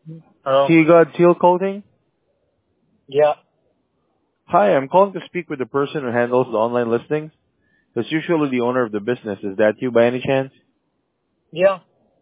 Hello? Tiga Teal Coating. Yeah. Hi, I'm calling to speak with the person who handles the online listings. That's usually the owner of the business. Is that you by any chance? Yeah.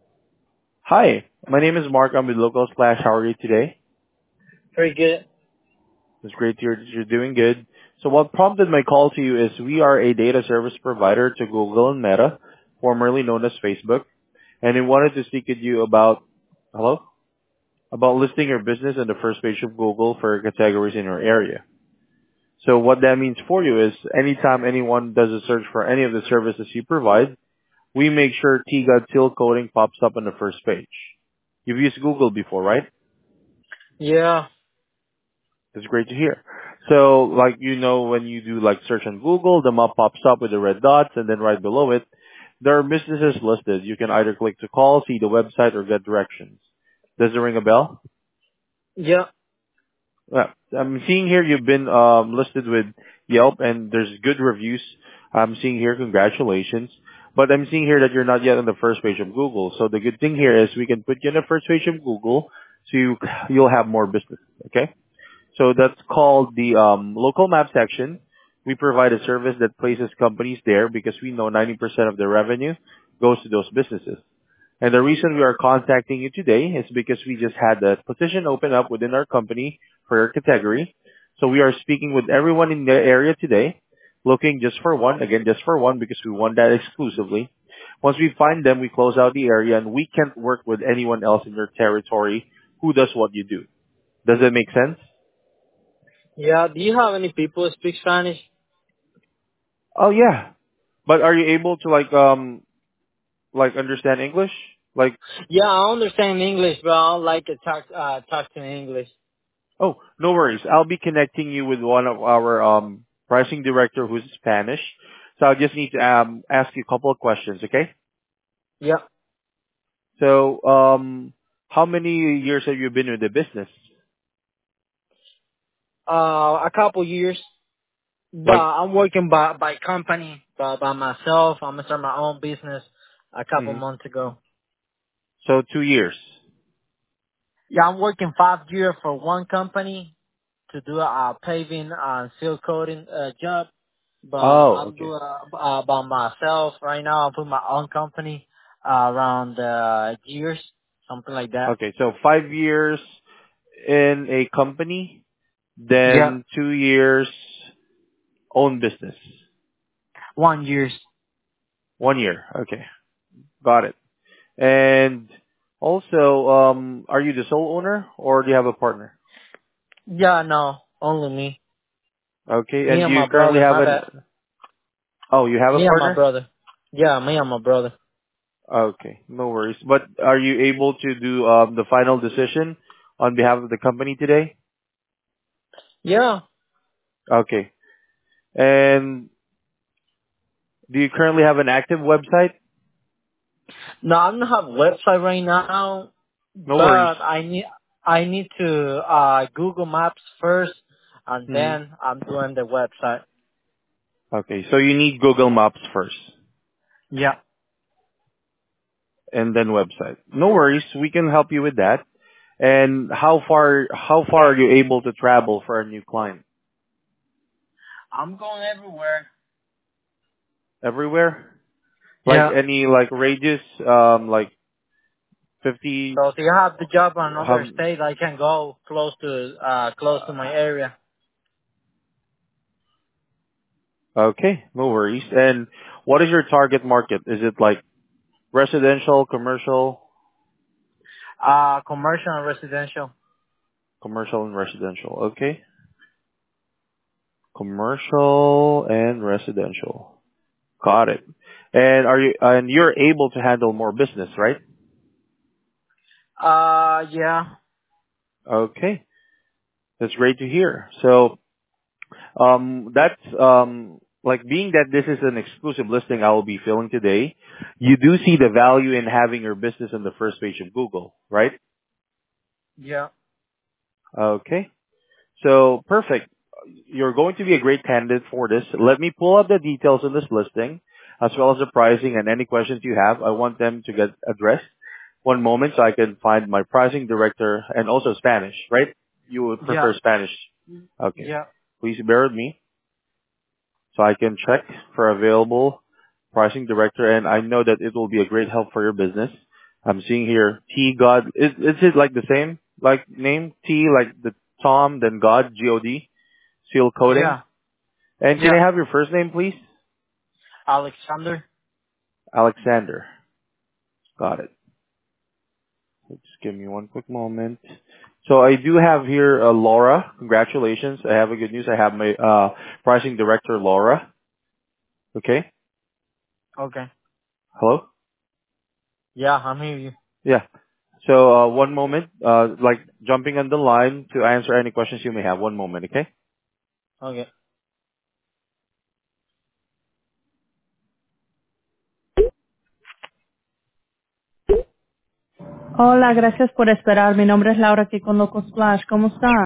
Hi, my name is Mark. I'm with Local Splash. How are you today? Pretty good. It's great to hear that you're doing good. So what prompted my call to you is we are a data service provider to Google and Meta, formerly known as Facebook, and we wanted to speak with you about, hello? About listing your business on the first page of Google for categories in your area. So what that means for you is anytime anyone does a search for any of the services you provide, we make sure TGOD Till coding pops up on the first page. You've used Google before, right? Yeah. That's great to hear. So like when you do like search on Google, the map pops up with the red dots and then right below it, there are businesses listed. You can either click to call, see the website, or get directions. Does it ring a bell? Yeah. Yeah. I'm seeing here you've been listed with Yelp and there's good reviews. I'm seeing here congratulations. But I'm seeing here that you're not yet on the first page of Google. So the good thing here is we can put you on the first page of Google so you'll have more business. Okay? So that's called the local map section. We provide a service that places companies there because we know 90% of the revenue goes to those businesses. And the reason we are contacting you today is because we just had a position open up within our company for your category. So we are speaking with everyone in the area today, looking just for one, again, just for one because we want that exclusively. Once we find them, we close out the area and we can't work with anyone else in your territory who does what you do. Does that make sense? Yeah. Do you have any people who speak Spanish? Oh yeah. But are you able to like understand English? Like, Yeah, I understand English, but I don't like to talk to English. oh, no worries. I'll be connecting you with one of our pricing director who's Spanish. So I just need to ask you a couple of questions, okay? Yeah. So how many years have you been with the business? A couple years. But Like, I'm working by company, by myself. I'm gonna start my own business a couple mhm. months ago. So 2 years. Yeah, I'm working 5 years for one company to do a paving seal coating job. But Oh, I'm okay. doing by myself right now. I'm putting my own company around years, something like that. Okay, so 5 years in a company, Yeah, then 2 years own business. 1 years. 1 year. Okay, got it. And also, are you the sole owner or do you have a partner? Yeah, no, only me. Okay, Me and and you my currently brother. have My bad. oh, you have a Me and my partner? brother. Yeah, me and my brother. Okay, no worries. But are you able to do the final decision on behalf of the company today? Yeah. Okay. And do you currently have an active website? No, I don't have a website right now, No worries. but I need to Google Maps first, and Hmm. then I'm doing the website. Okay, so you need Google Maps first Yeah. and then website. No worries, we can help you with that. And how far are you able to travel for a new client? I'm going everywhere. Everywhere? Like Yeah. any like radius, like 50, So if you have the job in another um, state, I can go close to my area. okay, no worries. And what is your target market? Is it like residential, commercial, Commercial and residential. commercial and residential? Okay. Commercial and residential. Got it. And you're able to handle more business, right? Yeah. Okay. That's great to hear. So, that's like being that this is an exclusive listing I will be filling today, you do see the value in having your business on the first page of Google, right? Yeah. Okay. So perfect. You're going to be a great candidate for this. Let me pull up the details of this listing as well as the pricing and any questions you have. I want them to get addressed One moment so I can find my pricing director and also Spanish, right? You would Yeah. prefer Spanish. Okay. Yeah. Please bear with me so I can check for available pricing director, and I know that it will be a great help for your business. I'm seeing here T God. Is it like the same like name? T like the Tom, then God, God, seal coating. Yeah. And can Yeah. I have your first name, please? Alexander. Alexander. Got it. Just give me one quick moment. So I do have here Laura. Congratulations. I have a good news. I have my pricing director, Laura. Okay. Okay. Hello? Yeah, I'm hearing you. Yeah. So one moment, like jumping on the line to answer any questions you may have. One moment, okay? Okay. Hola, gracias por esperar. Mi nombre es Laura aquí con Locos Splash. ¿Cómo está?